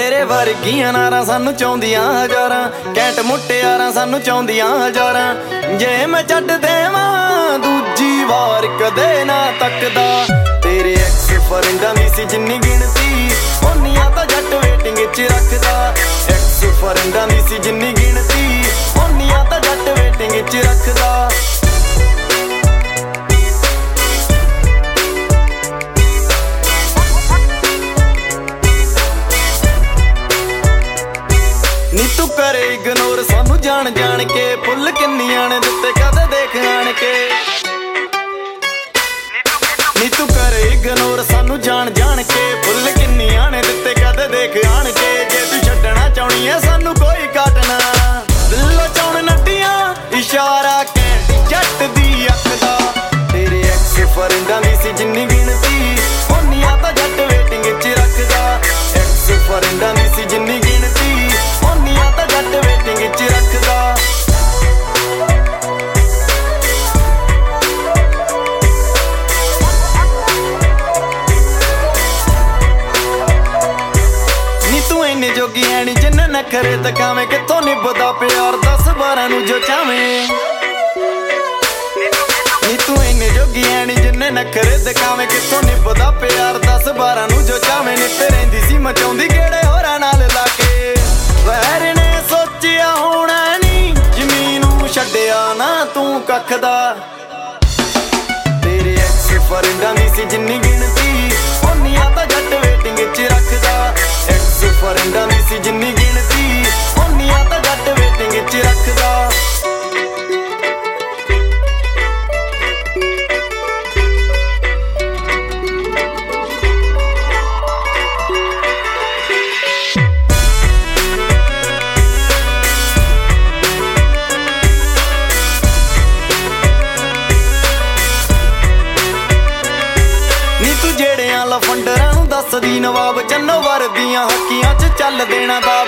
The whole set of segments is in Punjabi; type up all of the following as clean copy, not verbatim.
ਤੇਰੇ ਵਰਗੀਆਂ ਨਾਰਾਂ ਸਾਨੂੰ ਚਾਹੁੰਦੀਆਂ ਹਜ਼ਾਰਾਂ, ਕੈਂਟ ਮੁਟਿਆਰਾਂ ਸਾਨੂੰ ਚਾਹੁੰਦੀਆਂ ਹਜ਼ਾਰਾਂ। ਜੇ ਮੈਂ ਛੱਡ ਦੇਵਾਂ ਦੂਜੀ ਵਾਰ ਕਦੇ ਨਾ ਤੱਕਦਾ। ਤੇਰੇ ਐਕਸ ਫਰੈਂਡਾਂ ਦੀ ਸੀ ਜਿੰਨੀ ਗਿਣਤੀ, ਓਨੀਆਂ ਤਾਂ ਜੱਟ ਵੇਟਿੰਗ 'ਚ ਰੱਖਦਾ। ਐਕਸ ਫਰੈਂਡਾਂ ਦੀ ਸੀ ਜਿੰਨੀ ਗਿਣਤੀ, ਓਨੀਆਂ ਤਾਂ ਜੱਟ ਵੇਟਿੰਗ 'ਚ ਰੱਖਦਾ। ਨੀ ਤੂੰ ਕਰੇ ਇਗਨੋਰ ਸਾਨੂੰ ਜਾਣ ਜਾਣ ਕੇ, ਫੁੱਲ ਕਿੰਨੀਆਂ ਨੇ ਦਿੱਤੇ ਕਦੇ ਦੇਖ ਆਣ ਕੇ। ਨੀ ਤੂੰ ਕਰੇ ਇਗਨੋਰ ਸਾਨੂੰ ਜਾਣ ਜਾਣ ਕੇ, ਫੁੱਲ ਕਿੰਨੀਆਂ ਨੇ ਦਿੱਤੇ ਕਦੇ ਦੇਖ ਆਣ ਕੇ। ਜੇ ਤੂੰ ਛੱਡਣਾ ਚਾਹੁੰਦੀ ਐ ਸਾਨੂੰ ਕੋਈ ਕਾਟਣਾ, ਦਿਲੋਂ ਚਾਉਣ ਨੱਡੀਆਂ ਇਸ਼ਾਰਾ ਕਹਿ ਜੱਟ ਦੀ ਅੱਖ ਦਾ। ਤੇਰੇ ਐਕਸ ਫਰੈਂਡਾਂ ਦੀ ਸੀ ਜਿੰਨੀ ਗਿਣਤੀ, ਓਨੀਆਂ ਤਾਂ ਜੱਟ ਵੇਟਿੰਗ 'ਚ ਰੱਖਦਾ। ਐਕਸ ਫਰੈਂਡਾਂ ਦੀ ਸੀ ਜਿੰਨੀ ਗਿਣਤੀ, ਓਨੀਆਂ ਤਾਂ ਜੱਟ ਵੇਟਿੰਗ 'ਚ ਰੱਖਦਾ। ਨੀ ਤੂੰ ਇੰਨੇ ਜੋਗੀ ਐ ਨੀ ਜਿੰਨੇ ਨਖਰੇ ਦਿਖਾਵੇਂ, ਕਿੱਥੋਂ ਨਿਭਦਾ ਪਿਆਰ 10-12 ਨੂੰ ਜੋ ਚਾਵੇਂ। ਨੀ ਤੂੰ ਇੰਨੇ ਜੋਗੀ ਐ ਨੀ ਜਿੰਨੇ ਨਖਰੇ ਦਿਖਾਵੇਂ, ਕਿੱਥੋਂ ਨਿਭਦਾ ਪਿਆਰ 10-12 ਨੂੰ ਜੋ ਚਾਵੇਂ। ਨਿੱਤ ਰਹਿੰਦੀ ਸੀ ਮਚਾਉਂਦੀ ਕਿਹੜੇ ਹੋਰਾਂ ਨਾਲ ਲਾ ਕੇ, ਵੈਰ ਨੇ ਸੋਚਿਆ ਹੋਣਾ ਨੀ ਜ਼ਮੀਨ ਨੂੰ ਛੱਡਿਆ ਨਾ ਤੂੰ ਕੱਖ ਦਾ। ਤੇਰੇ ਐਕਸ ਫਰੈਂਡਾਂ ਦੀ ਸੀ ਜਿੰਨੀ ਗਿਣਤੀ, ਓਨੀਆਂ ਤਾਂ ਜੱਟ ਵੇਟਿੰਗ 'ਚ ਰੱਖਦਾ। ਐਕਸ ਫਰੈਂਡਾਂ ਦੀ ਸੀ ਜਿੰਨੀ ਗਿਣਤੀ, ਓਨੀਆਂ ਤਾਂ ਜੱਟ ਵੇਟਿੰਗ 'ਚ ਰੱਖਦਾ। ਜਿਹੜਿਆਂ ਲਫੰਡਰਾਂ ਨੂੰ ਦੱਸਦੀ ਨਵਾਬ, ਚੰਨੋ ਵਰਦੀਆਂ ਹੱਕੀਆਂ 'ਚ ਚੱਲ ਦੇਣਾ ਦਾਬ।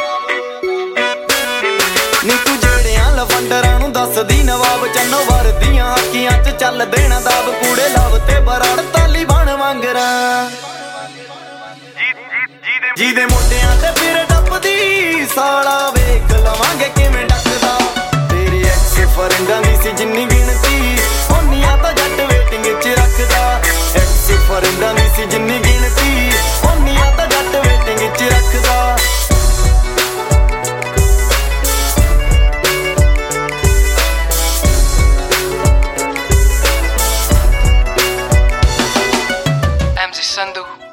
ਨੀ ਤੂੰ ਜਿਹੜਿਆਂ ਲਫੰਡਰਾਂ ਨੂੰ ਦੱਸਦੀ ਨਵਾਬ, ਚੰਨੋ ਵਰਦੀਆਂ ਹੱਕੀਆਂ 'ਚ ਚੱਲ ਦੇਣਾ ਦਾਬ। ਕੂੜੇ ਲਵ ਤੇ ਬਰਾੜ ਤਾਲੀਬਾਨ ਵਾਂਗਰਾਂ, ਜਿਹਦੇ ਮੋਢਿਆਂ ਤੇ ਫਿਰ ਟੱਪਦੀ ਸਾਲਾ ਵੇਖ ਲਵਾਂਗੇ ਕਿਵੇਂ ਡੱਕਦਾ। ਤੇਰੇ ਐਕਸ ਫਰੈਂਡਾਂ ਦੀ ਸੀ ਜਿੰਨੀ ਗਿਣਤੀ, ਓਨੀਆਂ ਤਾਂ ਜੱਟ ਵੇਟਿੰਗ 'ਚ ਰੱਖਦਾ। ਐਕਸ ਫਰੈਂਡਾਂ ਦੀ ਸੀ ਜਿੰਨੀ ਗਿਣਤੀ, ਓਨੀਆਂ ਤਾਂ ਜੱਟ ਵੇਟਿੰਗ 'ਚ ਰੱਖਦਾ। MC Sandhu